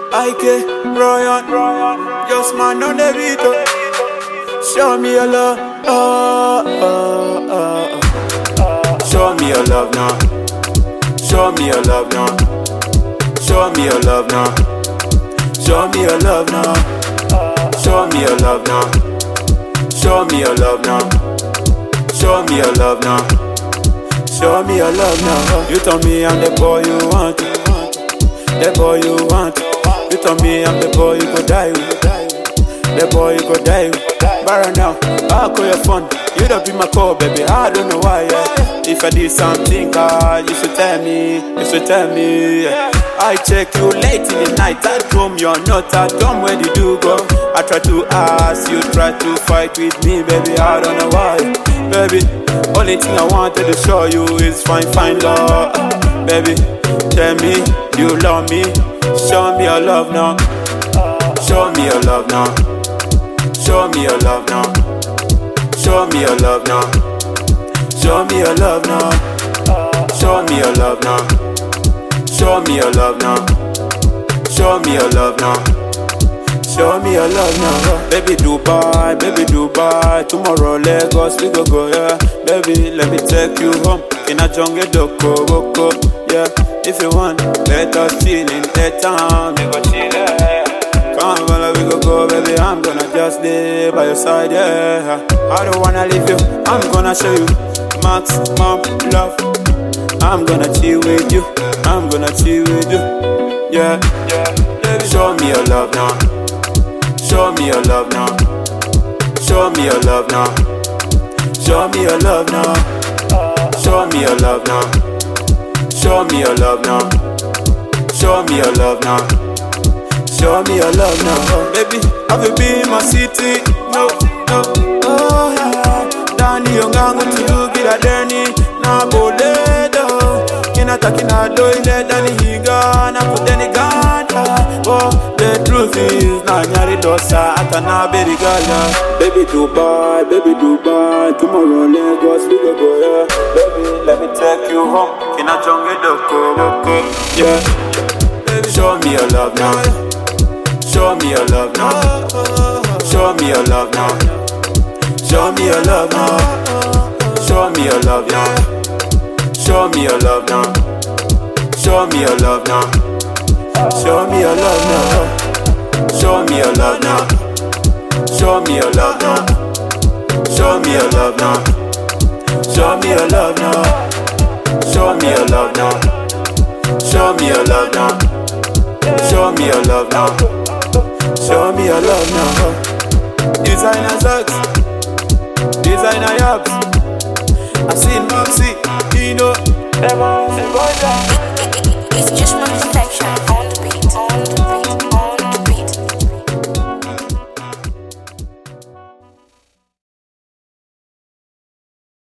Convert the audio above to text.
IK, Ryan, just man on the beat. Show me your love, show me your love now. Show me your love now. Show me your love now. Show me your love now. Show me your love now. Show me your love now. Show me your love now. Show me your love now. You told me I'm the boy you want. The boy you want. You told me I'm the boy you go die with. The boy you go die with. But right now, I'll call your phone. You don't be my call, baby. I don't know why. Yeah. If I did something, you should tell me. You should tell me. Yeah. I check you late in the night. At home, you're not at home. Where did you go? I try to ask you, try to fight with me, baby. I don't know why, baby. Only thing I wanted to show you is fine love, baby. Tell me you love me. Show me your love now. Show me your love now. Show me your love now. Show me your love now. Show me your love now. Show me your love now. Show me your love now. Show me your love now. Show me your love now. Baby Dubai, tomorrow Lagos we go, yeah. Baby, let me take you home. In a jungle boko, yeah. If you want, let us chill in the town. We go chill, yeah. Come on, we go, baby. I'm gonna just stay by your side, yeah. I don't wanna leave you. I'm gonna show you maximum love. I'm gonna chill with you. I'm gonna chill with you, yeah. Baby, show me your love now. Show me your love now. Show me your love now. Show me your love now. Show me your love now. Show me your love now. Show me your love now. Show me your love now. Baby, have you been my city? No. Oh yeah. Dani yongangu tugira deni na boledo. Kinata kinado ile dani higa na kudeni ganda. Oh, the truth is na nyari dosa atana berigala. Baby Dubai, tomorrow Lagos we go, yeah. Baby, let me take you home. Kina jonge doko, yeah. Baby, show me your love now. Show me your love now. Show me your love now. Show me your love now. Show me your love now. Show me your love now. Show me your love now. Show me your love now. Show me your love now. Show me your love now. Show me your love now. Show me your love now. Show me your love now. Show me your love now. Show me your love now. Show me your love now. Designer Zax, designer Yabs. I see, you know. It's just my mistake.